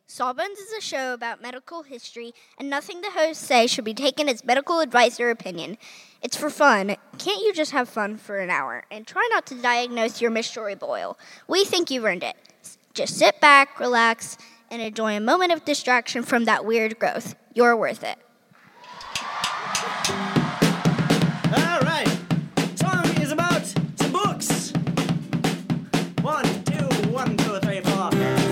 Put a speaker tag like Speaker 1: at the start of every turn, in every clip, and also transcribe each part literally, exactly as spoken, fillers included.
Speaker 1: Sawbones is a show about medical history, and nothing the hosts say should be taken as medical advice or opinion. It's for fun. Can't you just have fun for an hour? And try not to diagnose your Miss Jory Boyle. We think you've earned it. Just sit back, relax, and enjoy a moment of distraction from that weird growth. You're worth it.
Speaker 2: All right. Song is about some books. One, two, one, two, three, four.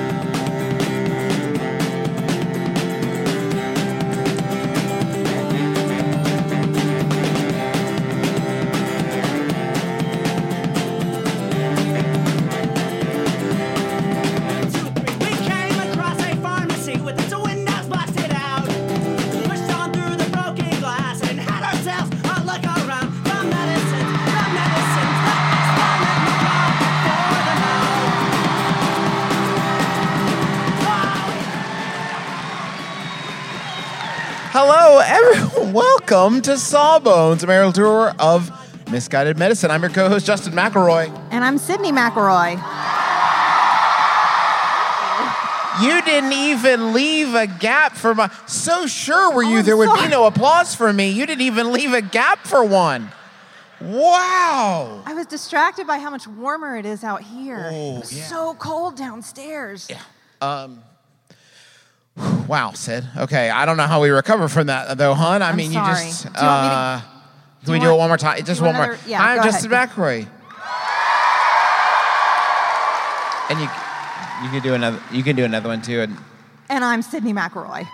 Speaker 3: Hello, everyone. Welcome to Sawbones, a marital tour of misguided medicine. I'm your co-host, Justin McElroy.
Speaker 4: And I'm Sydney McElroy.
Speaker 3: You didn't even leave a gap for my... So sure were you
Speaker 4: Oh,
Speaker 3: there would
Speaker 4: sorry.
Speaker 3: be no applause for me. You didn't even leave a gap for one. Wow.
Speaker 4: I was distracted by how much warmer it is out here.
Speaker 3: Oh,
Speaker 4: it was
Speaker 3: yeah.
Speaker 4: so cold downstairs.
Speaker 3: Yeah. Um... Wow, Sid. Okay, I don't know how we recover from that, though, hon. I
Speaker 4: I'm
Speaker 3: mean,
Speaker 4: sorry.
Speaker 3: you just...
Speaker 4: Do you want me to-
Speaker 3: uh,
Speaker 4: do
Speaker 3: can we
Speaker 4: you
Speaker 3: do
Speaker 4: want-
Speaker 3: it one more time? Just
Speaker 4: do you
Speaker 3: one
Speaker 4: want
Speaker 3: more.
Speaker 4: another- yeah,
Speaker 3: I'm
Speaker 4: go
Speaker 3: Justin
Speaker 4: ahead.
Speaker 3: McElroy. And you, you can do another. You can do another one too. And
Speaker 4: And I'm Sydney McElroy.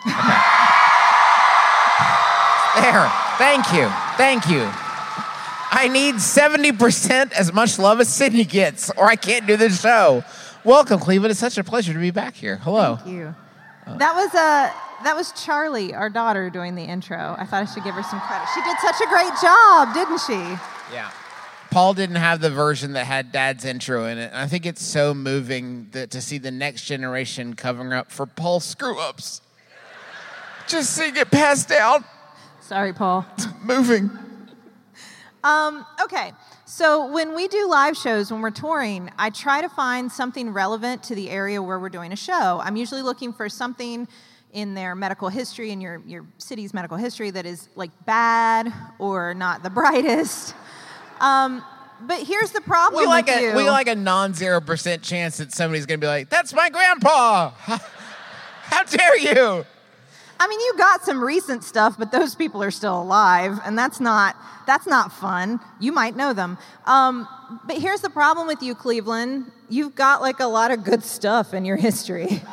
Speaker 3: there. Thank you. Thank you. I need seventy percent as much love as Sydney gets, or I can't do this show. Welcome, Cleveland. It's such a pleasure to be back here. Hello.
Speaker 4: Thank you. That was uh, that was Charlie, our daughter, doing the intro. I thought I should give her some credit. She did such a great job, didn't she?
Speaker 3: Yeah. Paul didn't have the version that had Dad's intro in it. And I think it's so moving that to see the next generation covering up for Paul's screw-ups. Just seeing it passed down.
Speaker 4: Sorry, Paul.
Speaker 3: Moving.
Speaker 4: Um, okay, so when we do live shows, when we're touring, I try to find something relevant to the area where we're doing a show. I'm usually looking for something in their medical history, in your, your city's medical history, that is like bad or not the brightest. Um, but here's the problem
Speaker 3: We like
Speaker 4: with
Speaker 3: a
Speaker 4: you.
Speaker 3: we like a non-zero percent chance that somebody's gonna be like, "That's my grandpa." How dare you?
Speaker 4: I mean, you got some recent stuff, but those people are still alive, and that's not that's not fun. You might know them. Um, but here's the problem with you, Cleveland. You've got like a lot of good stuff in your history.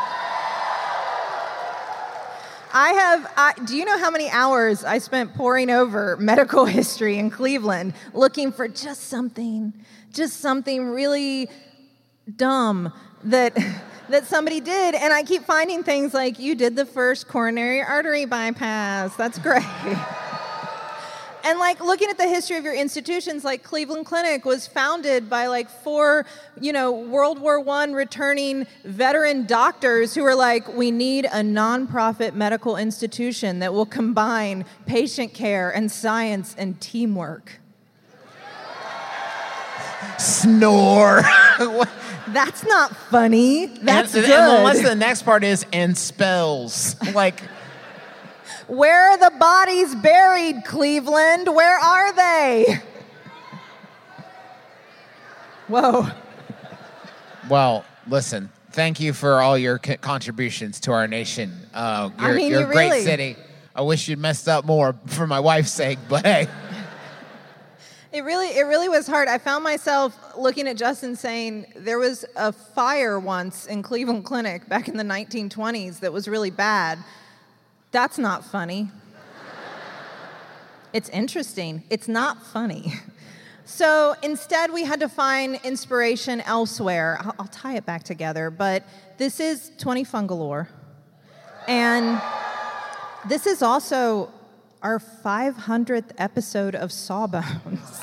Speaker 4: I have, I, do you know how many hours I spent poring over medical history in Cleveland looking for just something, just something really dumb that that somebody did, and I keep finding things like, you did the first coronary artery bypass. That's great. And like looking at the history of your institutions, like Cleveland Clinic was founded by like four, you know, World War One returning veteran doctors who were like, we need a nonprofit medical institution that will combine patient care and science and teamwork.
Speaker 3: Snore.
Speaker 4: That's not funny. That's
Speaker 3: and,
Speaker 4: good.
Speaker 3: and unless the next part is and spells. Like,
Speaker 4: Where are the bodies buried, Cleveland? Where are they? Whoa.
Speaker 3: well, listen. Thank you for all your co- contributions to our nation. Uh,
Speaker 4: I
Speaker 3: you're,
Speaker 4: mean,
Speaker 3: you're
Speaker 4: you
Speaker 3: a great
Speaker 4: really-
Speaker 3: city. I wish you'd messed up more for my wife's sake, but hey.
Speaker 4: It really, it really was hard. I found myself looking at Justin saying there was a fire once in Cleveland Clinic back in the nineteen twenties that was really bad. That's not funny. It's interesting. It's not funny. So instead, we had to find inspiration elsewhere. I'll, I'll tie it back together, but this is twenty Fungalore. And this is also our five hundredth episode of Sawbones.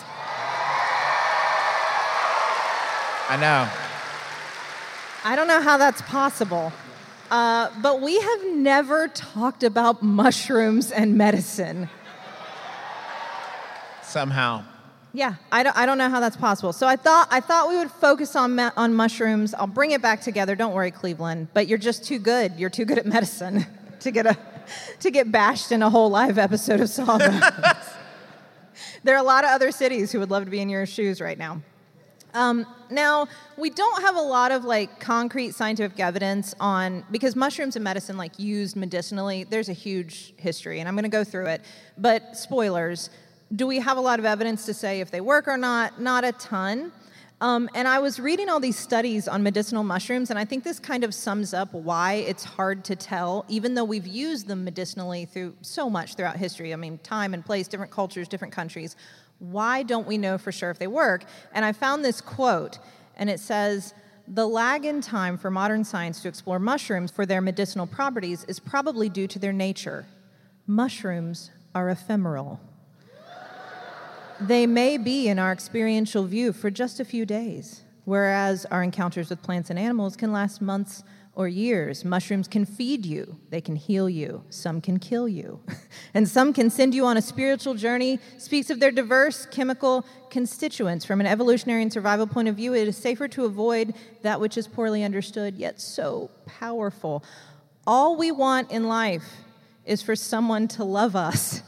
Speaker 3: I know.
Speaker 4: I don't know how that's possible, uh, but we have never talked about mushrooms and medicine.
Speaker 3: Somehow.
Speaker 4: Yeah, I don't, I don't know how that's possible. So I thought I thought we would focus on ma- on mushrooms. I'll bring it back together. Don't worry, Cleveland. But you're just too good. You're too good at medicine to get a to get bashed in a whole live episode of Sawbones. There are a lot of other cities who would love to be in your shoes right now. Um, now, we don't have a lot of like concrete scientific evidence on, because mushrooms in medicine, like used medicinally, there's a huge history, and I'm going to go through it. But spoilers, do we have a lot of evidence to say if they work or not? Not a ton. Um, and I was reading all these studies on medicinal mushrooms, and I think this kind of sums up why it's hard to tell, even though we've used them medicinally through so much throughout history. I mean, time and place, different cultures, different countries. Why don't we know for sure if they work? And I found this quote, and it says, "The lag in time for modern science to explore mushrooms for their medicinal properties is probably due to their nature. Mushrooms are ephemeral. They may be in our experiential view for just a few days, whereas our encounters with plants and animals can last months or years. Mushrooms can feed you, they can heal you, some can kill you, and some can send you on a spiritual journey." Speaks of their diverse chemical constituents. From an evolutionary and survival point of view, it is safer to avoid that which is poorly understood, yet so powerful. All we want in life is for someone to love us.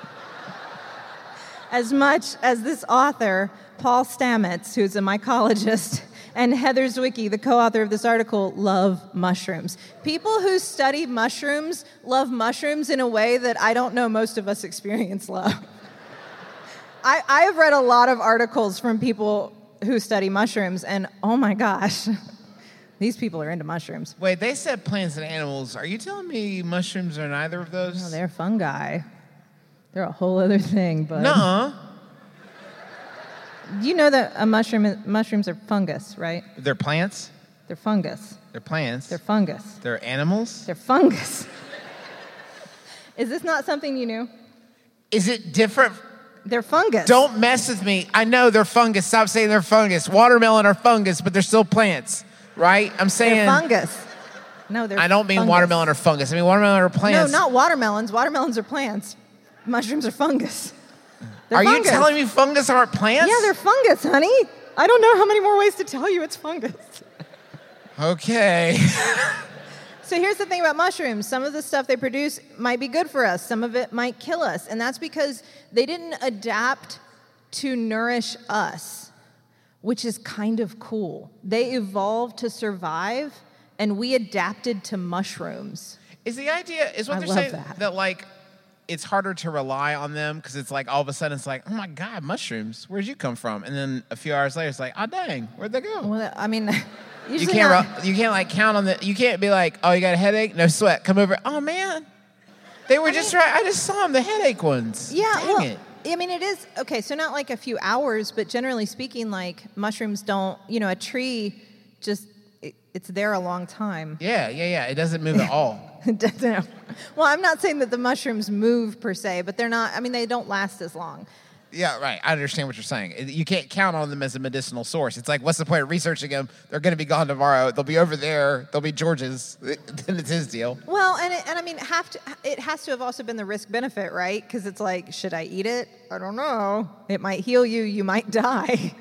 Speaker 4: As much as this author, Paul Stamets, who's a mycologist, and Heather Zwicky, the co-author of this article, love mushrooms. People who study mushrooms love mushrooms in a way that I don't know most of us experience love. I, I have read a lot of articles from people who study mushrooms, and oh my gosh, these people are into mushrooms.
Speaker 3: Wait, they said plants and animals. Are you telling me mushrooms are neither of those?
Speaker 4: No, they're fungi. They're a whole other thing, but...
Speaker 3: Nuh-uh.
Speaker 4: You know that a mushroom mushrooms are fungus, right?
Speaker 3: They're plants?
Speaker 4: They're fungus.
Speaker 3: They're plants?
Speaker 4: They're fungus.
Speaker 3: They're animals?
Speaker 4: They're fungus. Is this not something you knew?
Speaker 3: Is it different?
Speaker 4: They're fungus.
Speaker 3: Don't mess with me. I know they're fungus. Stop saying they're fungus. Watermelon are fungus, but they're still plants, right? I'm saying...
Speaker 4: They're fungus. No, they're
Speaker 3: I don't mean
Speaker 4: fungus.
Speaker 3: watermelon or fungus. I mean watermelon or plants.
Speaker 4: No, not watermelons. Watermelons are plants. Mushrooms are fungus. They're
Speaker 3: Are
Speaker 4: fungus.
Speaker 3: you telling me fungus aren't plants?
Speaker 4: Yeah, they're fungus, honey. I don't know how many more ways to tell you it's fungus.
Speaker 3: Okay.
Speaker 4: So here's the thing about mushrooms. Some of the stuff they produce might be good for us. Some of it might kill us. And that's because they didn't adapt to nourish us, which is kind of cool. They evolved to survive, and we adapted to mushrooms.
Speaker 3: Is the idea, is what
Speaker 4: I
Speaker 3: they're
Speaker 4: love
Speaker 3: saying,
Speaker 4: that.
Speaker 3: that like, it's harder to rely on them because it's like all of a sudden it's like, oh my God, mushrooms, where'd you come from? And then a few hours later it's like, oh dang, where'd they go?
Speaker 4: Well, I mean,
Speaker 3: you
Speaker 4: usually
Speaker 3: can't,
Speaker 4: not-
Speaker 3: re- you can't like count on the, you can't be like, oh, you got a headache? No sweat, come over. Oh man, they were
Speaker 4: I
Speaker 3: just
Speaker 4: mean-
Speaker 3: right, I just saw them, the headache ones.
Speaker 4: Yeah,
Speaker 3: Dang
Speaker 4: well,
Speaker 3: it.
Speaker 4: I mean, it is, okay, so not like a few hours, but generally speaking, like mushrooms don't, you know, a tree just, it, it's there a long time.
Speaker 3: Yeah, yeah, yeah, it doesn't move at all.
Speaker 4: No. Well, I'm not saying that the mushrooms move per se, but they're not, I mean, they don't last as long.
Speaker 3: Yeah, right. I understand what you're saying. You can't count on them as a medicinal source. It's like, what's the point of researching them? They're going to be gone tomorrow. They'll be over there. They'll be George's. Then it's his deal.
Speaker 4: Well, and it, and I mean, have to, it has to have also been the risk benefit, right? Because it's like, should I eat it? I don't know. It might heal you. You might die.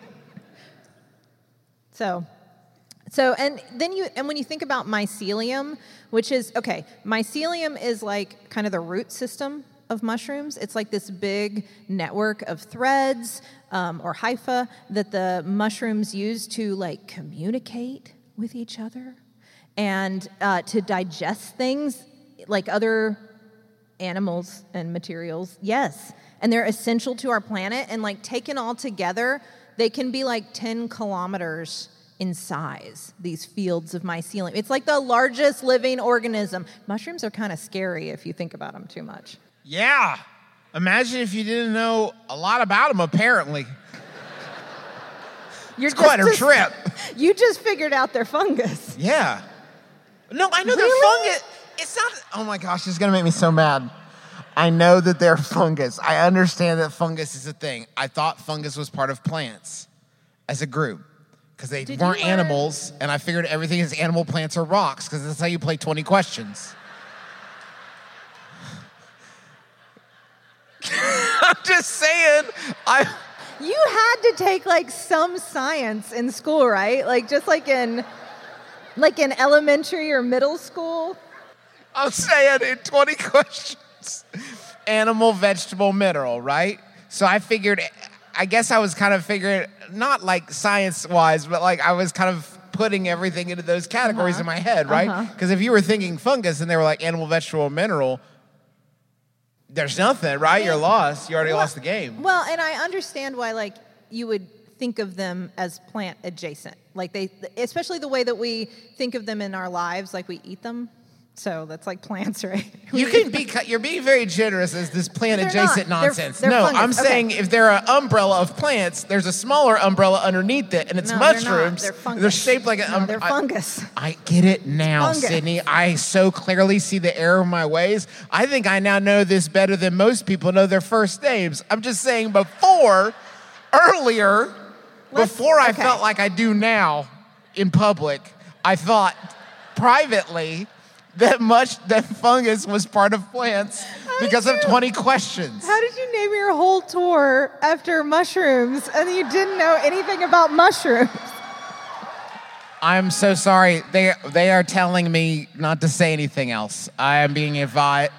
Speaker 4: so, so and then you and when you think about mycelium, which is okay, mycelium is like kind of the root system of mushrooms. It's like this big network of threads um, or hypha that the mushrooms use to like communicate with each other and uh, to digest things like other animals and materials. Yes, and they're essential to our planet. And like taken all together, they can be like ten kilometers in size, these fields of mycelium. It's like the largest living organism. Mushrooms are kind of scary if you think about them too much.
Speaker 3: Yeah. Imagine if you didn't know a lot about them, apparently.
Speaker 4: You're
Speaker 3: It's quite a
Speaker 4: just-
Speaker 3: trip.
Speaker 4: You just figured out they're fungus.
Speaker 3: Yeah. No, I know
Speaker 4: Really?
Speaker 3: they're fungus. It's not, oh my gosh, this is going to make me so mad. I know that they're fungus. I understand that fungus is a thing. I thought fungus was part of plants as a group because they
Speaker 4: Did you
Speaker 3: weren't
Speaker 4: learn-
Speaker 3: animals, and I figured everything is animal, plants, or rocks because that's how you play twenty questions. I'm just saying. I
Speaker 4: You had to take like some science in school, right? Like just like in like in elementary or middle school.
Speaker 3: I'm saying in twenty questions, animal, vegetable, mineral, right? So I figured, I guess I was kind of figuring, not like science-wise, but like I was kind of putting everything into those categories
Speaker 4: Uh-huh.
Speaker 3: in my head, right?
Speaker 4: Uh-huh.
Speaker 3: Because if you were thinking fungus and they were like animal, vegetable, mineral, there's nothing, right? You're lost. You already
Speaker 4: Well-
Speaker 3: lost the game.
Speaker 4: Well, and I understand why like you would think of them as plant adjacent. Like they, especially the way that we think of them in our lives, like we eat them. So that's like plants, right?
Speaker 3: You can be, you're being very generous as this plant
Speaker 4: They're
Speaker 3: adjacent
Speaker 4: not. They're-
Speaker 3: nonsense.
Speaker 4: they're
Speaker 3: no,
Speaker 4: fungus.
Speaker 3: I'm
Speaker 4: Okay.
Speaker 3: saying if they're an umbrella of plants, there's a smaller umbrella underneath it, and it's
Speaker 4: No, they're not.
Speaker 3: mushrooms.
Speaker 4: They're fungus.
Speaker 3: shaped like an
Speaker 4: No, they're fungus.
Speaker 3: I, I get it now,
Speaker 4: Fungus.
Speaker 3: Sydney. I so clearly see the error of my ways. I think I now know this better than most people know their first names. I'm just saying before, earlier,
Speaker 4: Let's-
Speaker 3: before I
Speaker 4: okay.
Speaker 3: felt like I do now in public, I thought privately that much that fungus was part of plants because of twenty questions.
Speaker 4: How did you name your whole tour after mushrooms and you didn't know anything about mushrooms?
Speaker 3: I'm so sorry. They they are telling me not to say anything else. I am being advised.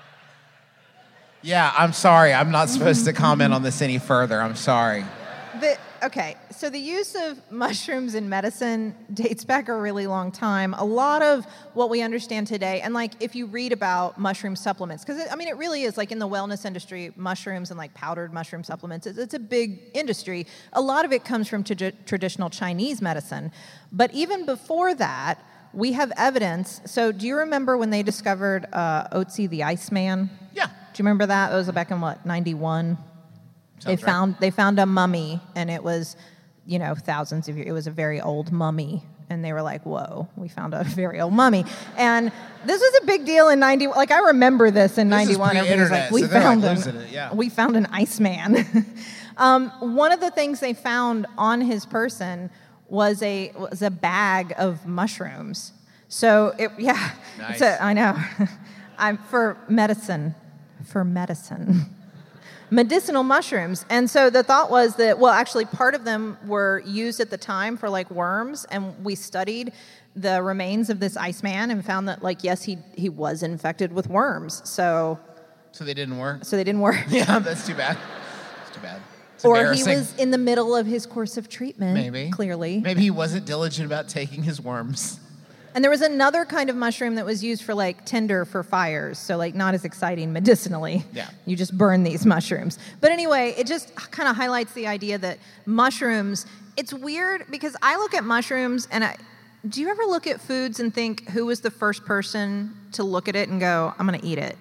Speaker 3: Yeah, I'm sorry. I'm not supposed to comment on this any further. I'm sorry.
Speaker 4: The, okay, so the use of mushrooms in medicine dates back a really long time. A lot of what we understand today, and like if you read about mushroom supplements, because I mean it really is like in the wellness industry, mushrooms and like powdered mushroom supplements, it's, it's a big industry. A lot of it comes from tra- traditional Chinese medicine. But even before that, we have evidence. So do you remember when they discovered uh, Otzi the Iceman?
Speaker 3: Yeah.
Speaker 4: Do you remember that? That was back in what, ninety-one? They
Speaker 3: Sounds right.
Speaker 4: found they found a mummy, and it was, you know, thousands of years. It was a very old mummy, and they were like, "Whoa, we found a very old mummy." And this was a big deal in ninety. Like I remember this in
Speaker 3: This is
Speaker 4: ninety-one. Everybody was
Speaker 3: pre-internet,
Speaker 4: like, "We
Speaker 3: so they're, like,
Speaker 4: found
Speaker 3: losing
Speaker 4: an,
Speaker 3: it, yeah.
Speaker 4: we found an Iceman." um, one of the things they found on his person was a was a bag of mushrooms. So it, yeah,
Speaker 3: Nice.
Speaker 4: it's a, I know. I'm for medicine, for medicine. Medicinal mushrooms. And so the thought was that, well, actually part of them were used at the time for like worms, and we studied the remains of this Iceman and found that like, yes, he he was infected with worms. So
Speaker 3: So they didn't work?
Speaker 4: so they didn't work.
Speaker 3: Yeah, that's too bad. It's too bad. It's
Speaker 4: Or he
Speaker 3: embarrassing.
Speaker 4: was in the middle of his course of treatment.
Speaker 3: Maybe.
Speaker 4: Clearly.
Speaker 3: Maybe he wasn't diligent about taking his worms.
Speaker 4: And there was another kind of mushroom that was used for like tinder for fires, so like not as exciting medicinally.
Speaker 3: Yeah.
Speaker 4: You just burn these mushrooms. But anyway, it just kind of highlights the idea that mushrooms, it's weird because I look at mushrooms and I, do you ever look at foods and think who was the first person to look at it and go, I'm going to eat it?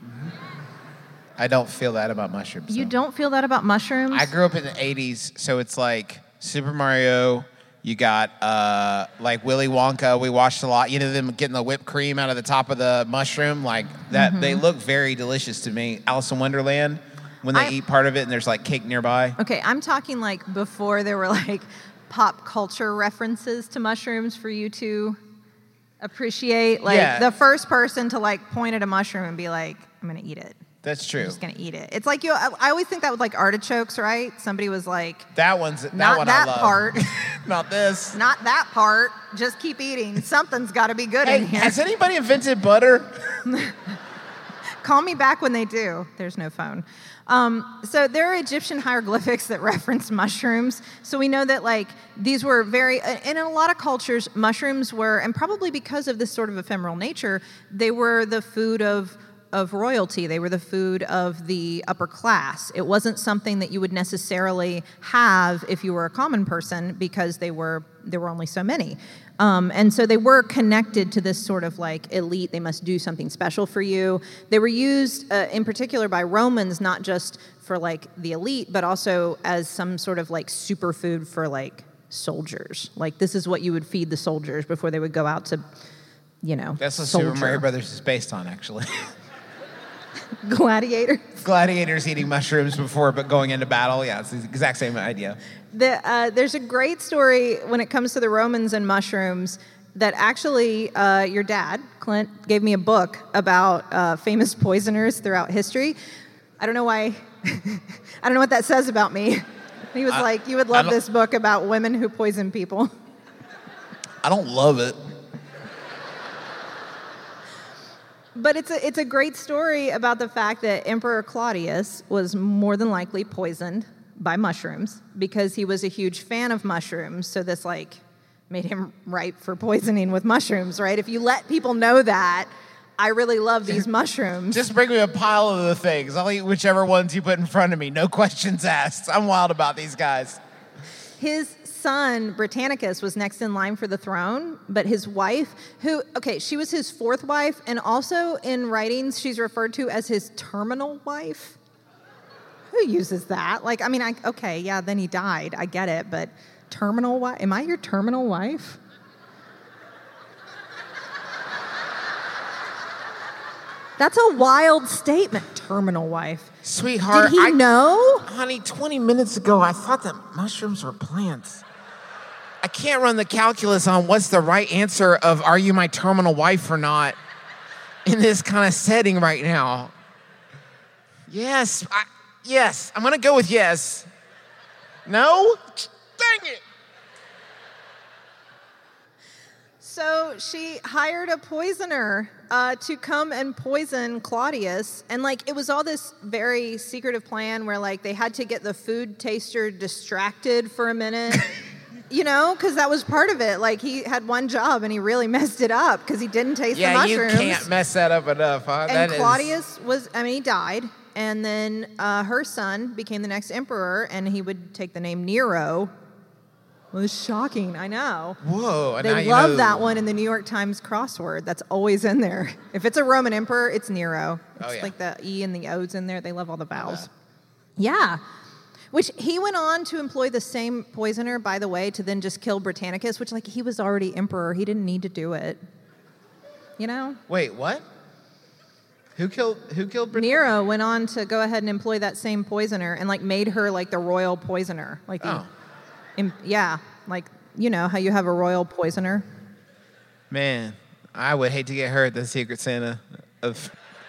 Speaker 3: I don't feel that about mushrooms.
Speaker 4: You
Speaker 3: though.
Speaker 4: don't feel that about mushrooms?
Speaker 3: I grew up in the eighties, so it's like Super Mario. You got uh, like Willy Wonka. We watched a lot. You know them getting the whipped cream out of the top of the mushroom, like that.
Speaker 4: Mm-hmm.
Speaker 3: They look very delicious to me. Alice in Wonderland, when they
Speaker 4: I-
Speaker 3: eat part of it and there's like cake nearby.
Speaker 4: Okay, I'm talking like before there were like pop culture references to mushrooms for you to appreciate. Like
Speaker 3: Yeah.
Speaker 4: the first person to like point at a mushroom and be like, I'm gonna eat it.
Speaker 3: That's true.
Speaker 4: I'm just gonna eat it. It's like you. I, I always think that with like artichokes, right? Somebody was like,
Speaker 3: That one's that
Speaker 4: Not
Speaker 3: one
Speaker 4: that
Speaker 3: I love.
Speaker 4: part.
Speaker 3: Not this.
Speaker 4: not that part. Just keep eating. Something's got to be good
Speaker 3: Hey,
Speaker 4: in here.
Speaker 3: has anybody invented butter?
Speaker 4: Call me back when they do. There's no phone. Um, so there are Egyptian hieroglyphics that reference mushrooms. So we know that like these were very, and in a lot of cultures, mushrooms were, and probably because of this sort of ephemeral nature, they were the food of of royalty. They were the food of the upper class. It wasn't something that you would necessarily have if you were a common person because they were there were only so many. Um, and so they were connected to this sort of like elite. They must do something special for you. They were used uh, in particular by Romans, not just for like the elite, but also as some sort of like superfood for like soldiers. Like this is what you would feed the soldiers before they would go out to, you know,
Speaker 3: That's what
Speaker 4: soldier.
Speaker 3: Super Mario Brothers is based on, actually.
Speaker 4: Gladiator.
Speaker 3: Gladiators eating mushrooms before but going into battle. Yeah, it's the exact same idea.
Speaker 4: The, uh, there's a great story when it comes to the Romans and mushrooms that actually uh, your dad, Clint, gave me a book about uh, famous poisoners throughout history. I don't know why. I don't know what that says about me. He was
Speaker 3: I-
Speaker 4: like, you would
Speaker 3: I
Speaker 4: love
Speaker 3: don't-
Speaker 4: this book about women who poison people.
Speaker 3: I don't love it.
Speaker 4: But it's a, it's a great story about the fact that Emperor Claudius was more than likely poisoned by mushrooms because he was a huge fan of mushrooms. So this like made him ripe for poisoning with mushrooms, right? If you let people know that, I really love these mushrooms.
Speaker 3: Just bring me a pile of the things. I'll eat whichever ones you put in front of me. No questions asked. I'm wild about these guys.
Speaker 4: His son, Britannicus, was next in line for the throne, but his wife, who, okay, she was his fourth wife, and also in writings, she's referred to as his terminal wife. Who uses that? Like, I mean, I, okay, yeah, then he died. I get it, but terminal wife? Am I your terminal wife? That's a wild statement, terminal wife.
Speaker 3: Sweetheart,
Speaker 4: Did he
Speaker 3: I
Speaker 4: know?
Speaker 3: Honey, twenty minutes ago, I thought that mushrooms were plants. I can't run the calculus on what's the right answer of are you my terminal wife or not in this kind of setting right now. Yes, I, yes, I'm going to go with yes. No? Dang it.
Speaker 4: So she hired a poisoner uh, to come and poison Claudius. And, like, it was all this very secretive plan where, like, they had to get the food taster distracted for a minute, you know, because that was part of it. Like, he had one job and he really messed it up because he didn't taste
Speaker 3: Yeah,
Speaker 4: the
Speaker 3: you
Speaker 4: mushrooms.
Speaker 3: can't mess that up enough, huh?
Speaker 4: And
Speaker 3: That is-
Speaker 4: Claudius was, I mean, he died. And then uh, her son became the next emperor, and he would take the name Nero. It was shocking, I know.
Speaker 3: Whoa. and now
Speaker 4: They
Speaker 3: you
Speaker 4: love
Speaker 3: know-
Speaker 4: that one in the New York Times crossword. That's always in there. If it's a Roman emperor, it's Nero. It's
Speaker 3: Oh, yeah.
Speaker 4: like the E and the O's in there. They love all the vowels. Yeah. Which he went on to employ the same poisoner, by the way, to then just kill Britannicus, which, like, he was already emperor. He didn't need to do it. You know?
Speaker 3: Wait, what? Who killed, who killed Brit-
Speaker 4: Nero went on to go ahead and employ that same poisoner and, like, made her, like, the royal poisoner. Like, the,
Speaker 3: Oh.
Speaker 4: im- yeah. Like, you know how you have a royal poisoner?
Speaker 3: Man, I would hate to get her at the Secret Santa of...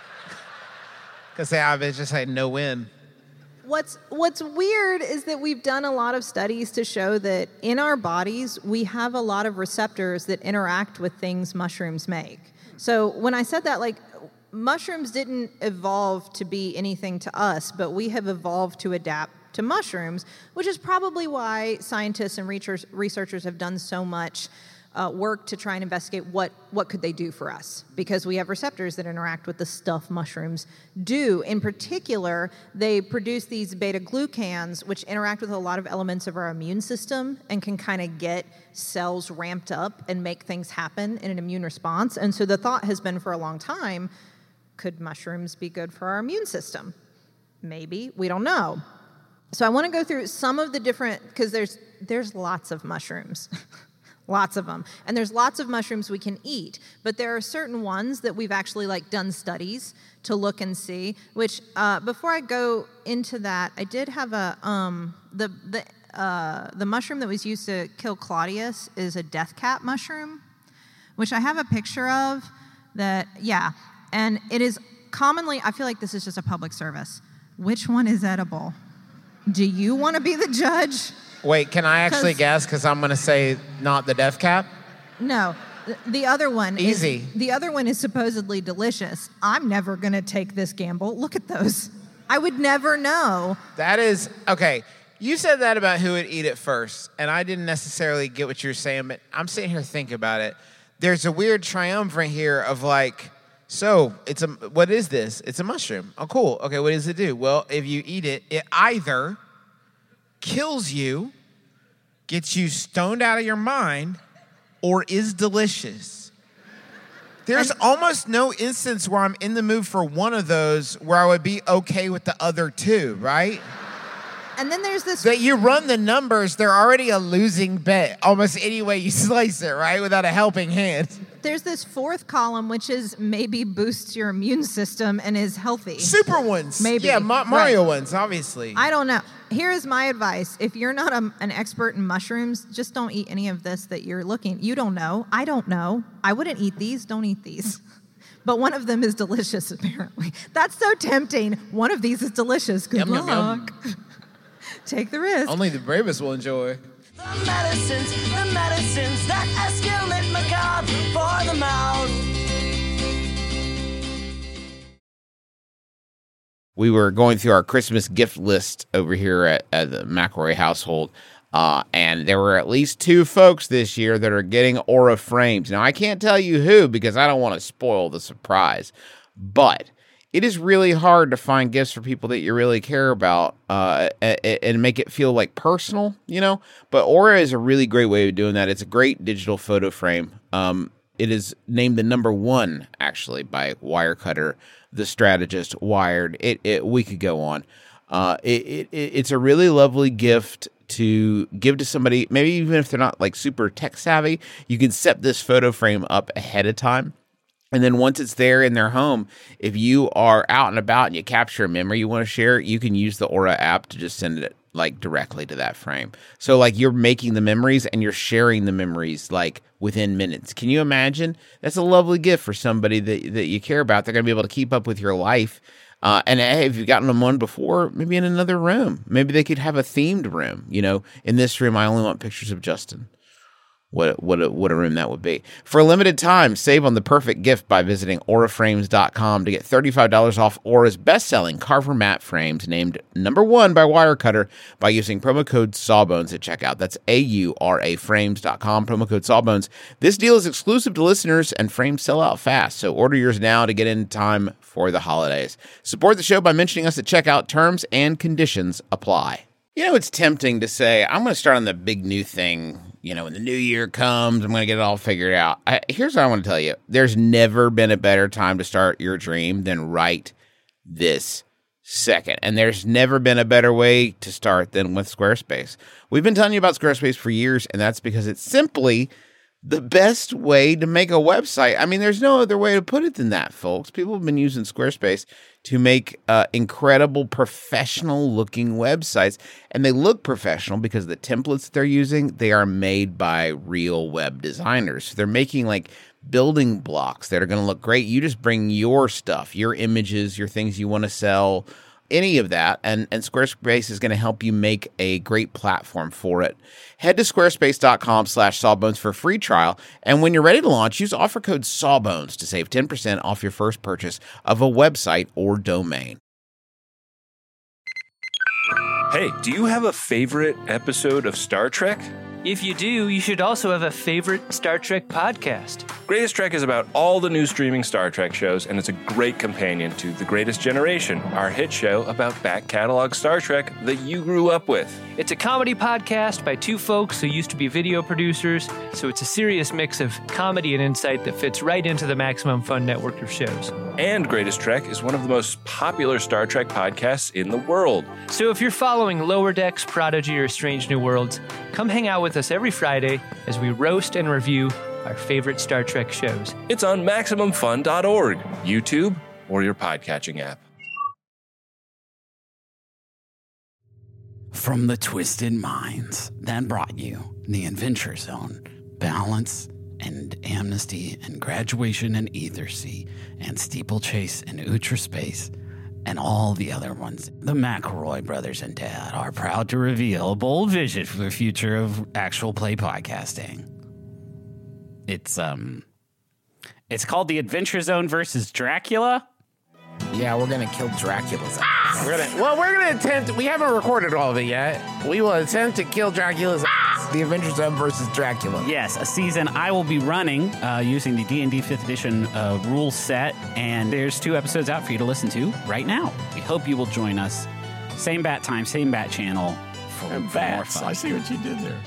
Speaker 3: Because they I just had no win.
Speaker 4: What's what's weird is that we've done a lot of studies to show that in our bodies we have a lot of receptors that interact with things mushrooms make. So when I said that, like, mushrooms didn't evolve to be anything to us, but we have evolved to adapt to mushrooms, which is probably why scientists and research, researchers have done so much uh, work to try and investigate what, what could they do for us, because we have receptors that interact with the stuff mushrooms do. In particular, they produce these beta-glucans, which interact with a lot of elements of our immune system and can kind of get cells ramped up and make things happen in an immune response. And so the thought has been for a long time, could mushrooms be good for our immune system? Maybe, we don't know. So I want to go through some of the different, because there's there's lots of mushrooms, lots of them, and there's lots of mushrooms we can eat. But there are certain ones that we've actually like done studies to look and see. Which uh, before I go into that, I did have a um, the the uh, the mushroom that was used to kill Claudius is a death cap mushroom, which I have a picture of. That yeah, and it is commonly. I feel like this is just a public service. Which one is edible? Do you want to be the judge?
Speaker 3: Wait, can I actually
Speaker 4: 'Cause-
Speaker 3: guess? Because I'm going to say not the death cap.
Speaker 4: No. th- The other one
Speaker 3: Easy.
Speaker 4: is the other one is supposedly delicious. I'm never going to take this gamble. Look at those. I would never know.
Speaker 3: That is, okay, you said that about who would eat it first, and I didn't necessarily get what you're saying, but I'm sitting here thinking about it. There's a weird triumvirate here of like, so it's a, what is this? It's a mushroom. Oh, cool. Okay, what does it do? Well, if you eat it, it either kills you, gets you stoned out of your mind, or is delicious. There's almost no instance where I'm in the mood for one of those where I would be okay with the other two, right?
Speaker 4: And then there's this
Speaker 3: That you run the numbers, they're already a losing bet, almost any way you slice it, right? Without a helping hand.
Speaker 4: there's this fourth column, which is maybe boosts your immune system and is healthy.
Speaker 3: Super ones.
Speaker 4: Maybe.
Speaker 3: Yeah, Ma- Mario
Speaker 4: Right.
Speaker 3: ones, obviously.
Speaker 4: I don't know. Here is my advice. If you're not a, an expert in mushrooms, just don't eat any of this that you're looking. You don't know. I don't know. I wouldn't eat these. Don't eat these. But one of them is delicious, apparently. That's so tempting. One of these is delicious. Good
Speaker 3: Yum, yum,
Speaker 4: luck.
Speaker 3: yum.
Speaker 4: Take the risk.
Speaker 3: Only the bravest will enjoy.
Speaker 2: The medicines, the medicines that escalate macabre for the mouth.
Speaker 3: We were going through our Christmas gift list over here at, at the McElroy household, uh, and there were at least two folks this year that are getting Aura frames. Now, I can't tell you who because I don't want to spoil the surprise, but it is really hard to find gifts for people that you really care about uh, and, and make it feel like personal, you know? But Aura is a really great way of doing that. It's a great digital photo frame. Um, it is named the number one, actually, by Wirecutter, The Strategist, Wired. It, it we could go on. Uh, it, it it's a really lovely gift to give to somebody, maybe even if they're not like super tech savvy. You can set this photo frame up ahead of time. And then once it's there in their home, if you are out and about and you capture a memory you want to share, you can use the Aura app to just send it like directly to that frame. So like you're making the memories and you're sharing the memories like within minutes. Can you imagine? That's a lovely gift for somebody that, that you care about. They're going to be able to keep up with your life. Uh, and hey, if you've gotten them one before, maybe in another room. Maybe they could have a themed room. You know, in this room, I only want pictures of Justin. What what a, what a room that would be. For a limited time, save on the perfect gift by visiting aura frames dot com to get thirty-five dollars off Aura's best-selling Carver matte frames, named number one by Wirecutter, by using promo code Sawbones at checkout. That's A U R A frames dot com, promo code Sawbones. This deal is exclusive to listeners, and frames sell out fast, so order yours now to get in time for the holidays. Support the show by mentioning us at checkout. Terms and conditions apply. You know, it's tempting to say, I'm going to start on the big new thing. You know, when the new year comes, I'm going to get it all figured out. I, here's what I want to tell you. There's never been a better time to start your dream than right this second. And there's never been a better way to start than with Squarespace. We've been telling you about Squarespace for years, and that's because it's simply the best way to make a website. I mean, there's no other way to put it than that, folks. People have been using Squarespace to make uh, incredible professional-looking websites. And they look professional because the templates that they're using, they are made by real web designers. So they're making, like, building blocks that are going to look great. You just bring your stuff, your images, your things you want to sell, any of that, and, and Squarespace is going to help you make a great platform for it. Head to squarespace.com slash sawbones for a free trial, and when you're ready to launch, use offer code Sawbones to save ten percent off your first purchase of a website or domain.
Speaker 5: Hey, do you have a favorite episode of Star Trek?
Speaker 6: If you do, you should also have a favorite Star Trek podcast.
Speaker 5: Greatest Trek is about all the new streaming Star Trek shows, and it's a great companion to The Greatest Generation, our hit show about back catalog Star Trek that you grew up with.
Speaker 6: It's a comedy podcast by two folks who used to be video producers, so it's a serious mix of comedy and insight that fits right into the Maximum Fun network of shows.
Speaker 5: And Greatest Trek is one of the most popular Star Trek podcasts in the world.
Speaker 6: So if you're following Lower Decks, Prodigy, or Strange New Worlds, come hang out with us every Friday as we roast and review our favorite Star Trek shows.
Speaker 5: It's on Maximum Fun dot org, YouTube, or your podcatching app.
Speaker 7: From the twisted minds that brought you the Adventure Zone, Balance and Amnesty and Graduation and Ethersea and Steeplechase and Ultraspace and all the other ones, the McElroy brothers and Dad are proud to reveal a bold vision for the future of actual play podcasting. It's, um, it's called the Adventure Zone versus Dracula.
Speaker 3: Yeah, we're gonna kill Dracula's ass. We're gonna, well, we're gonna attempt. We haven't recorded all of it yet. We will attempt to kill Dracula's ass. The Adventure Zone versus Dracula.
Speaker 7: Yes, a season I will be running uh, using the D and D fifth edition uh, rule set, and there's two episodes out for you to listen to right now. We hope you will join us. Same bat time, same bat channel for,
Speaker 3: And
Speaker 7: for more
Speaker 3: bats.
Speaker 7: fun.
Speaker 3: I see what you did there.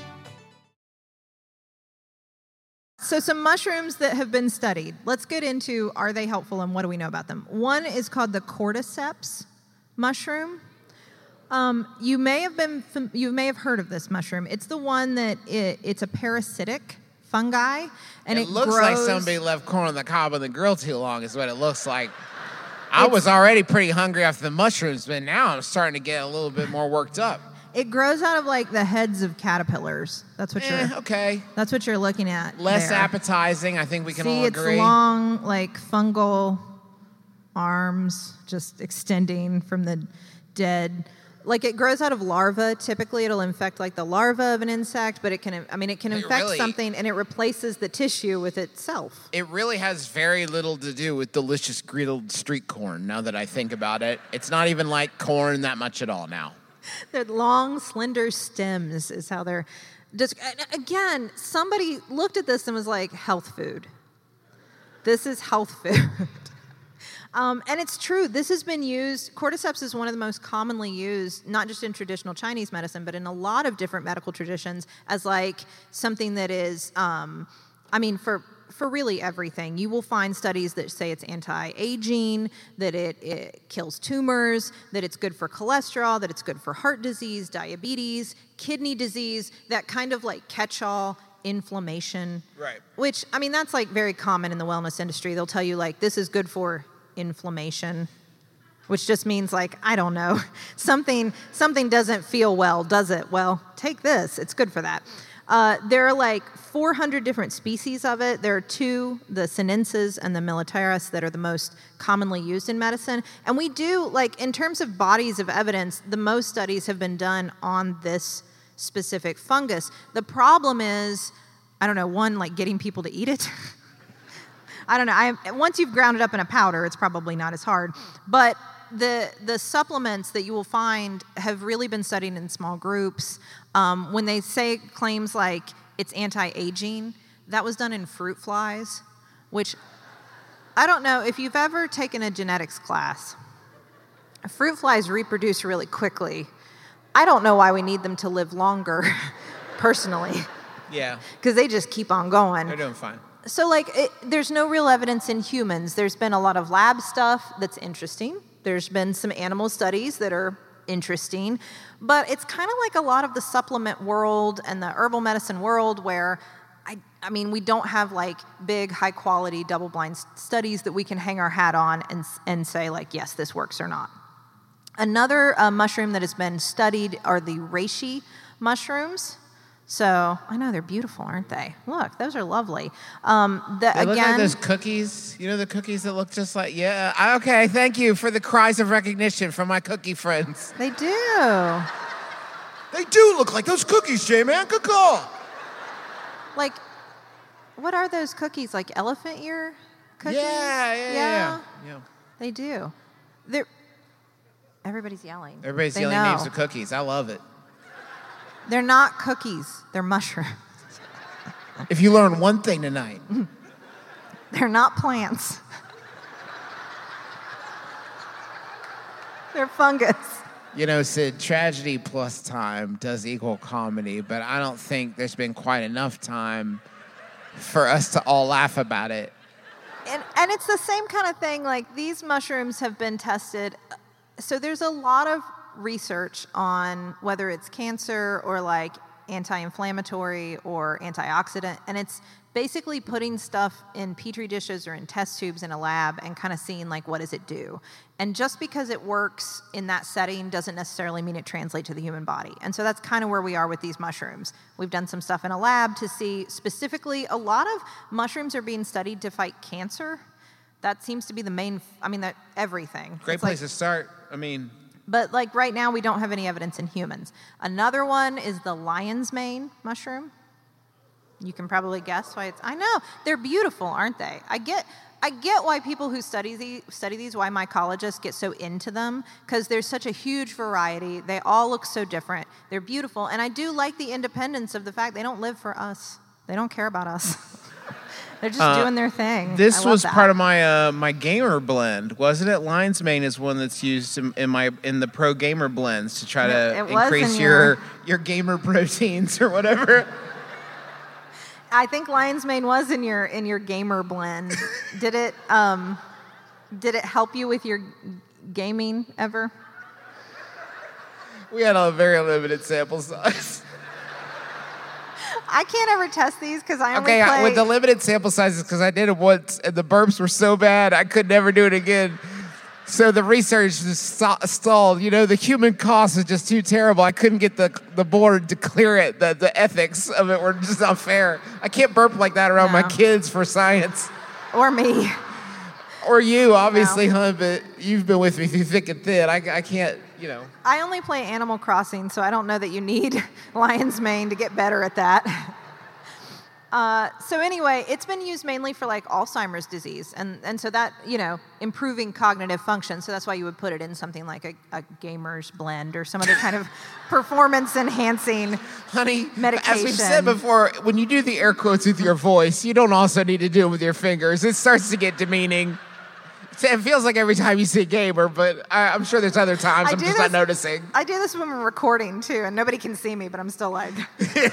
Speaker 4: So some mushrooms that have been studied. Let's get into, are they helpful and what do we know about them? One is called the cordyceps mushroom. Um, you may have been, you may have heard of this mushroom. It's the one that it, it's a parasitic fungi, and it,
Speaker 3: it looks
Speaker 4: grows,
Speaker 3: like somebody left corn on the cob on the grill too long is what it looks like. I was already pretty hungry after the mushrooms, but now I'm starting to get a little bit more worked up.
Speaker 4: It grows out of like the heads of caterpillars. That's what
Speaker 3: Eh,
Speaker 4: you're.
Speaker 3: okay.
Speaker 4: That's what you're looking at.
Speaker 3: Less
Speaker 4: there.
Speaker 3: appetizing, I think we can
Speaker 4: See,
Speaker 3: all agree.
Speaker 4: it's long, like fungal arms just extending from the dead like it grows out of larvae. Typically, it'll infect like the larva of an insect, but it can, I mean, it can
Speaker 3: It
Speaker 4: infect
Speaker 3: really-
Speaker 4: something and it replaces the tissue with itself.
Speaker 3: It really has very little to do with delicious grilled street corn, now that I think about it. It's not even like corn that much at all now.
Speaker 4: They're long, slender stems is how they're. Just, again, somebody looked at this and was like, health food. This is health food. Um, and it's true. This has been used, cordyceps is one of the most commonly used, not just in traditional Chinese medicine, but in a lot of different medical traditions as like something that is, um, I mean, for for really everything. You will find studies that say it's anti-aging, that it, it kills tumors, that it's good for cholesterol, that it's good for heart disease, diabetes, kidney disease, that kind of like catch-all inflammation.
Speaker 3: Right.
Speaker 4: Which, I mean, that's like very common in the wellness industry. They'll tell you like, this is good for inflammation, which just means like, I don't know, something something doesn't feel well, does it? Well, take this, it's good for that. Uh, there are like four hundred different species of it. There are two, the sinensis and the militaris, that are the most commonly used in medicine. And we do, like, in terms of bodies of evidence, the most studies have been done on this specific fungus. The problem is, I don't know, one, like getting people to eat it. I don't know. I, once you've ground it up in a powder, it's probably not as hard. But the the supplements that you will find have really been studied in small groups. Um, when they say claims like it's anti-aging, that was done in fruit flies, which I don't know if you've ever taken a genetics class. Fruit flies reproduce really quickly. I don't know why we need them to live longer, personally,
Speaker 3: Yeah,
Speaker 4: because they just keep on going.
Speaker 3: they're doing fine.
Speaker 4: So, like, it, there's no real evidence in humans. There's been a lot of lab stuff that's interesting. There's been some animal studies that are interesting. But it's kind of like a lot of the supplement world and the herbal medicine world where, I, I mean, we don't have, like, big, high-quality, double-blind s- studies that we can hang our hat on and, s- and say, like, yes, this works or not. Another uh, mushroom that has been studied are the reishi mushrooms. So, I know they're beautiful, aren't they? Look, those are lovely. Um, the,
Speaker 3: They look like
Speaker 4: again,
Speaker 3: those cookies. You know the cookies that look just like, yeah. I- Okay, thank you for the cries of recognition from my cookie friends.
Speaker 4: they do.
Speaker 3: They do look like those cookies, J-Man. Good call.
Speaker 4: Like, what are those cookies? Like elephant ear cookies?
Speaker 3: Yeah, yeah, yeah, yeah.
Speaker 4: They do. They're. Everybody's yelling.
Speaker 3: Everybody's
Speaker 4: They
Speaker 3: yelling
Speaker 4: know.
Speaker 3: names of cookies. I love it.
Speaker 4: They're not cookies. They're mushrooms.
Speaker 3: If you learn one thing tonight,
Speaker 4: They're not plants. They're fungus.
Speaker 3: you know, Sid, tragedy plus time does equal comedy, but I don't think there's been quite enough time for us to all laugh about it.
Speaker 4: And, and it's the same kind of thing. Like, these mushrooms have been tested. So there's a lot of research on whether it's cancer or like anti-inflammatory or antioxidant, and it's basically putting stuff in petri dishes or in test tubes in a lab and kind of seeing like what does it do. And just because it works in that setting doesn't necessarily mean it translates to the human body. And so that's kind of where we are with these mushrooms. We've done some stuff in a lab to see specifically, a lot of mushrooms are being studied to fight cancer. That seems to be the main, I mean, that everything.
Speaker 3: Great
Speaker 4: It's like-
Speaker 3: place to start. I mean,
Speaker 4: but like right now, we don't have any evidence in humans. Another one is the lion's mane mushroom. You can probably guess why it's. I know they're beautiful, aren't they? I get, I get why people who study these study these, why mycologists get so into them, because there's such a huge variety. They all look so different. They're beautiful, and I do like the independence of the fact they don't live for us. They don't care about us. They're just
Speaker 3: Uh,
Speaker 4: doing their thing.
Speaker 3: this
Speaker 4: I love
Speaker 3: was
Speaker 4: that.
Speaker 3: part of my uh, my gamer blend, wasn't it? Lion's mane is one that's used in, in my in the pro gamer blends to try
Speaker 4: It-
Speaker 3: to
Speaker 4: it was
Speaker 3: increase
Speaker 4: in
Speaker 3: your
Speaker 4: your-
Speaker 3: your gamer proteins or whatever.
Speaker 4: I think lion's mane was in your in your gamer blend. Did it um, did it help you with your gaming ever?
Speaker 3: We had a very limited sample size.
Speaker 4: I can't ever test these because I only
Speaker 3: Okay,
Speaker 4: play.
Speaker 3: I, with the limited sample sizes, because I did it once and the burps were so bad I could never do it again. So the research just sta- stalled. You know, the human cost was just too terrible. I couldn't get the the board to clear it. The the ethics of it were just not fair. I can't burp like that around my
Speaker 4: No.
Speaker 3: kids for science.
Speaker 4: or me.
Speaker 3: Or you, obviously, huh? But you've been with me through thick and thin. I, I can't, you know.
Speaker 4: I only play Animal Crossing, so I don't know that you need lion's mane to get better at that. Uh, so anyway, it's been used mainly for like Alzheimer's disease, and, and so that, you know, improving cognitive function. So that's why you would put it in something like a, a gamer's blend or some other kind of performance-enhancing
Speaker 3: Honey,
Speaker 4: medication.
Speaker 3: as we've said before, when you do the air quotes with your voice, you don't also need to do it with your fingers. It starts to get demeaning. It feels like every time you say gamer, but I, I'm sure there's other times
Speaker 4: I
Speaker 3: I'm
Speaker 4: do
Speaker 3: just
Speaker 4: this-
Speaker 3: not noticing.
Speaker 4: I do this when we're recording too, and nobody can see me, but I'm still like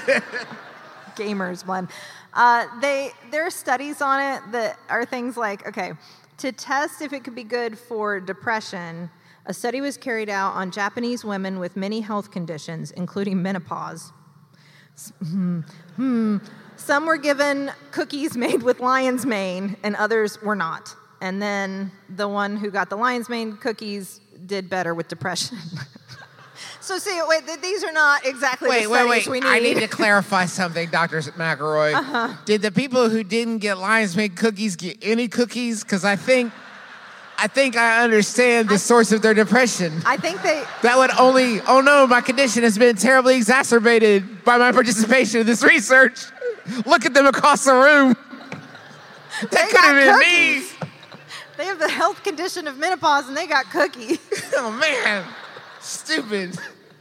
Speaker 4: gamer's blend. Uh, they there are studies on it that are things like, okay, to test if it could be good for depression, a study was carried out on Japanese women with many health conditions, including menopause. Hmm, hmm. Some were given cookies made with lion's mane, and others were not. And then the one who got the lion's mane cookies did better with depression. So see, wait, th- these are not exactly
Speaker 3: Wait,
Speaker 4: the
Speaker 3: wait,
Speaker 4: studies
Speaker 3: wait.
Speaker 4: we need.
Speaker 3: I need to clarify something, Doctor McElroy.
Speaker 4: Uh-huh.
Speaker 3: Did the people who didn't get lion's mane cookies get any cookies? Because I think, I think I understand the
Speaker 4: I-
Speaker 3: source of their depression.
Speaker 4: I think they...
Speaker 3: That would only, oh no, my condition has been terribly exacerbated by my participation in this research. Look at them across the room. That
Speaker 4: They
Speaker 3: could
Speaker 4: got
Speaker 3: have been
Speaker 4: cookies. They have the health condition of menopause, and they got cookies.
Speaker 3: me. Oh man, stupid.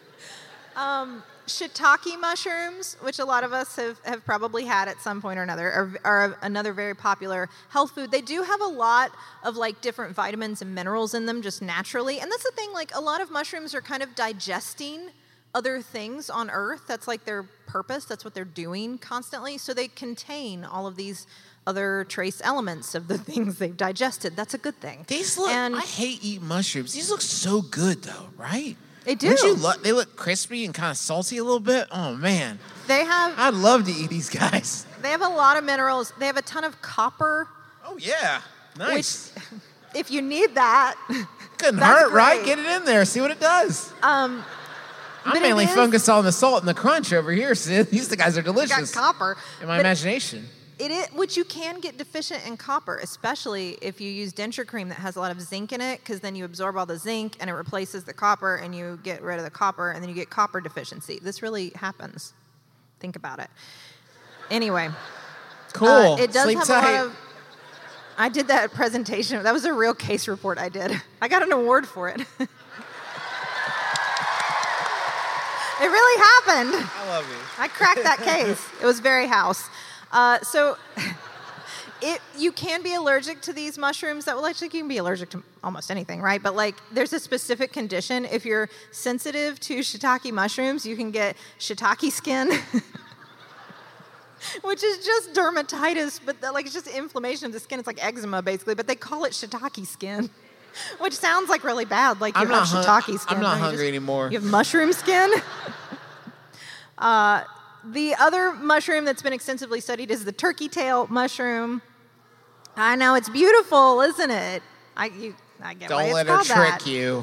Speaker 4: Um, shiitake mushrooms, which a lot of us have, have probably had at some point or another, are, are another very popular health food. They do have a lot of like different vitamins and minerals in them just naturally. And that's the thing, like a lot of mushrooms are kind of digesting other things on Earth. That's like their purpose. That's what they're doing constantly. So they contain all of these other trace elements of the things they've digested. That's a good thing.
Speaker 3: These look,
Speaker 4: and
Speaker 3: I hate eating mushrooms. These look so good though, right?
Speaker 4: They do.
Speaker 3: Don't you lo- they look crispy and kind of salty a little bit. Oh man,
Speaker 4: They have
Speaker 3: I'd love to eat these guys.
Speaker 4: they have a lot of minerals. They have a ton of copper.
Speaker 3: Oh yeah, nice.
Speaker 4: Which, if you need that,
Speaker 3: Couldn't
Speaker 4: that's
Speaker 3: hurt, right?
Speaker 4: great.
Speaker 3: Get it in there, see what it does.
Speaker 4: um,
Speaker 3: I'm
Speaker 4: but it
Speaker 3: mainly
Speaker 4: is-
Speaker 3: focused on the salt and the crunch over here. Sid. These the guys are
Speaker 4: got
Speaker 3: delicious
Speaker 4: copper.
Speaker 3: in my
Speaker 4: But
Speaker 3: imagination.
Speaker 4: It is, which you can get deficient in copper, especially if you use denture cream that has a lot of zinc in it, because then you absorb all the zinc and it replaces the copper, and you get rid of the copper, and then you get copper deficiency. This really happens. Think about it. Anyway,
Speaker 3: Cool.
Speaker 4: uh, it does
Speaker 3: Sleep
Speaker 4: have
Speaker 3: tight.
Speaker 4: a lot of. I did that presentation. That was a real case report I did. I got an award for it. It really happened.
Speaker 3: I love you.
Speaker 4: I cracked that case. It was very house. Uh, so it you can be allergic to these mushrooms. That well, actually, you can be allergic to almost anything, right? But like, there's a specific condition. If you're sensitive to shiitake mushrooms, you can get shiitake skin, which is just dermatitis, but the, like it's just inflammation of the skin. It's like eczema, basically. But they call it shiitake skin, which sounds like really bad. Like you
Speaker 3: I'm
Speaker 4: have
Speaker 3: not hun-
Speaker 4: shiitake skin.
Speaker 3: I'm not
Speaker 4: No, you
Speaker 3: hungry
Speaker 4: just-
Speaker 3: anymore.
Speaker 4: You have mushroom skin. uh, The other mushroom that's been extensively studied is the turkey tail mushroom. I know, it's beautiful, isn't it? I, you, I get why
Speaker 3: Don't
Speaker 4: it's
Speaker 3: let her
Speaker 4: called
Speaker 3: trick
Speaker 4: that.
Speaker 3: you.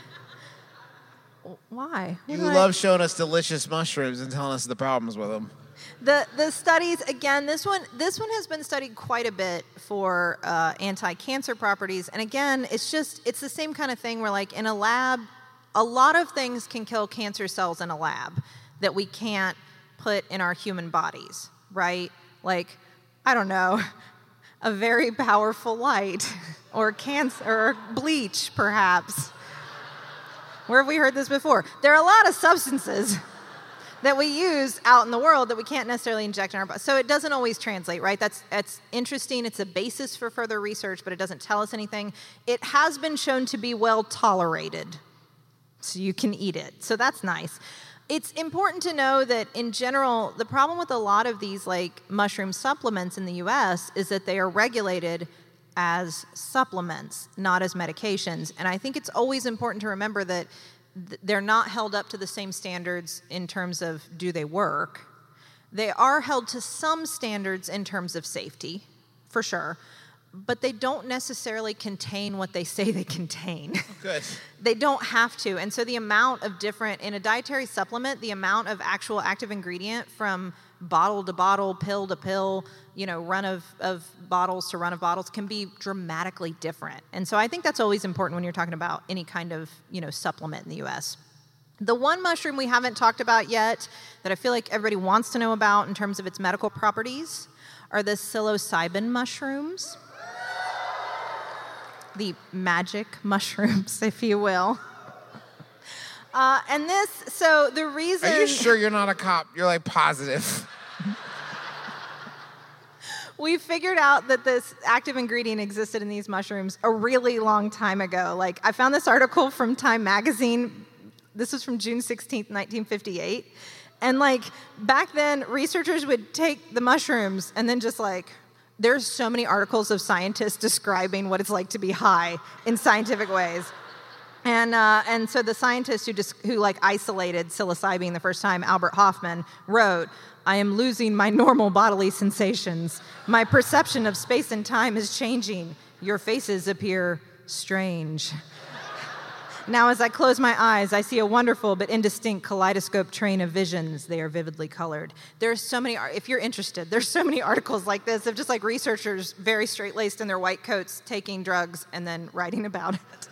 Speaker 4: Why? What
Speaker 3: You
Speaker 4: do I-
Speaker 3: love showing us delicious mushrooms and telling us the problems with them.
Speaker 4: The the studies again. This one this one has been studied quite a bit for uh, anti-cancer properties, and again, it's just it's the same kind of thing where like in a lab, a lot of things can kill cancer cells in a lab that we can't put in our human bodies, right? Like, I don't know, a very powerful light or cancer or bleach, perhaps. Where have we heard this before? There are a lot of substances that we use out in the world that we can't necessarily inject in our body. So it doesn't always translate, right? That's that's interesting. It's a basis for further research, but it doesn't tell us anything. It has been shown to be well tolerated, so you can eat it. So that's nice. It's important to know that in general, the problem with a lot of these like mushroom supplements in the U S is that they are regulated as supplements, not as medications. And I think it's always important to remember that th- they're not held up to the same standards in terms of do they work. They are held to some standards in terms of safety, for sure, but they don't necessarily contain what they say they contain.
Speaker 3: Good.
Speaker 4: They don't have to. And so the amount of different, in a dietary supplement, the amount of actual active ingredient from bottle to bottle, pill to pill, you know, run of, of bottles to run of bottles can be dramatically different. And so I think that's always important when you're talking about any kind of, you know, supplement in the U S. The one mushroom we haven't talked about yet that I feel like everybody wants to know about in terms of its medical properties are the psilocybin mushrooms. The magic mushrooms, if you will. Uh, and this, so the reason...
Speaker 3: Are you sure you're not a cop? You're like positive.
Speaker 4: We figured out that this active ingredient existed in these mushrooms a really long time ago. Like, I found this article from Time Magazine. This was from June sixteenth, nineteen fifty-eight. And, like, back then, researchers would take the mushrooms and then just, like... There's so many articles of scientists describing what it's like to be high in scientific ways. And uh, and so the scientist who just, who like isolated psilocybin the first time, Albert Hoffman, wrote, "I am losing my normal bodily sensations. My perception of space and time is changing. Your faces appear strange. Now as I close my eyes, I see a wonderful but indistinct kaleidoscope train of visions. They are vividly colored." There's so many, if you're interested, there's so many articles like this of just like researchers very straight-laced in their white coats taking drugs and then writing about it.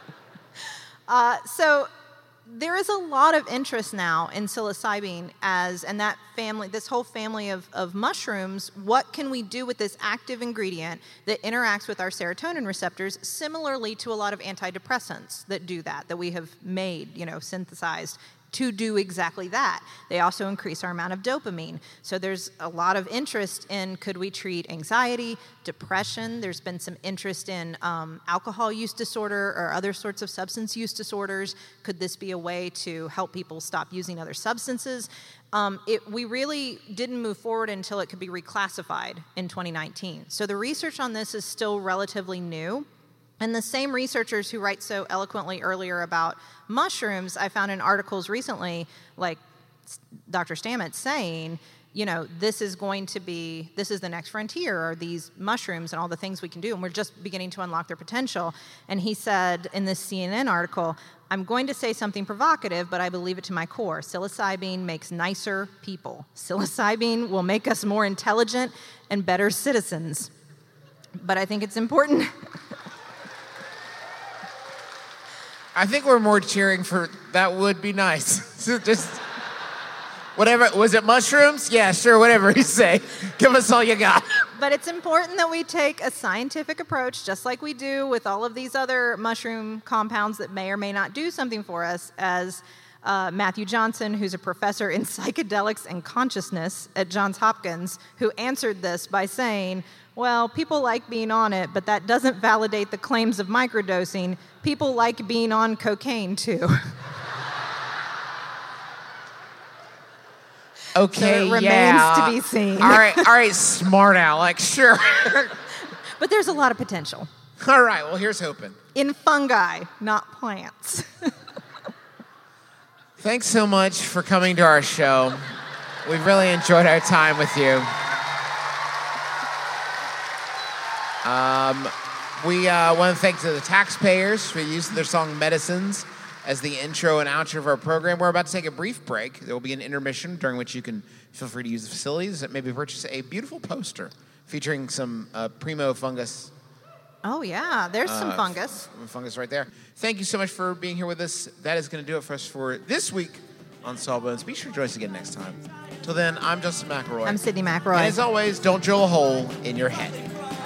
Speaker 4: uh, so there is a lot of interest now in psilocybin as, and that family, this whole family of, of mushrooms. What can we do with this active ingredient that interacts with our serotonin receptors similarly to a lot of antidepressants that do that, that we have made, you know, synthesized to do exactly that. They also increase our amount of dopamine. So there's a lot of interest in, could we treat anxiety, depression? There's been some interest in um, alcohol use disorder or other sorts of substance use disorders. Could this be a way to help people stop using other substances? Um, it, we really didn't move forward until it could be reclassified in twenty nineteen. So the research on this is still relatively new. And the same researchers who write so eloquently earlier about mushrooms, I found in articles recently, like Doctor Stamets saying, you know, this is going to be, this is the next frontier, are these mushrooms and all the things we can do, and we're just beginning to unlock their potential. And he said in this C N N article, "I'm going to say something provocative, but I believe it to my core. Psilocybin makes nicer people. Psilocybin will make us more intelligent and better citizens." But I think it's important...
Speaker 3: I think we're more cheering for that would be nice. So just whatever. Was it mushrooms? Yeah, sure, whatever you say. Give us all you got.
Speaker 4: But it's important that we take a scientific approach, just like we do with all of these other mushroom compounds that may or may not do something for us, as uh, Matthew Johnson, who's a professor in psychedelics and consciousness at Johns Hopkins, who answered this by saying, well, people like being on it, but that doesn't validate the claims of microdosing. People like being on cocaine, too.
Speaker 3: Okay,
Speaker 4: so it remains
Speaker 3: yeah.
Speaker 4: to be seen.
Speaker 3: All right, all right, smart Alex, sure.
Speaker 4: But there's a lot of potential.
Speaker 3: All right, well, here's hoping.
Speaker 4: In fungi, not plants.
Speaker 3: Thanks so much for coming to our show. We've really enjoyed our time with you. Um, we uh, want to thank the taxpayers for using their song Medicines as the intro and outro of our program. We're about to take a brief break. There will be an intermission during which you can feel free to use the facilities and maybe purchase a beautiful poster featuring some uh, primo fungus.
Speaker 4: Oh, yeah, there's some
Speaker 3: uh,
Speaker 4: fungus.
Speaker 3: F- fungus right there. Thank you so much for being here with us. That is going to do it for us for this week on Sawbones. Be sure to join us again next time. Till then, I'm Justin McElroy.
Speaker 4: I'm Sydney McElroy.
Speaker 3: And as always, don't drill a hole in your head.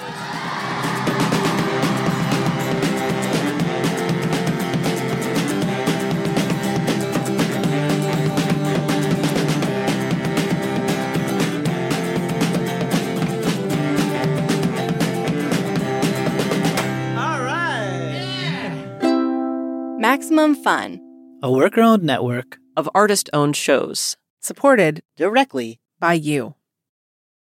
Speaker 8: Maximum Fun,
Speaker 9: a worker-owned network
Speaker 10: of artist-owned shows.
Speaker 9: supported directly by you.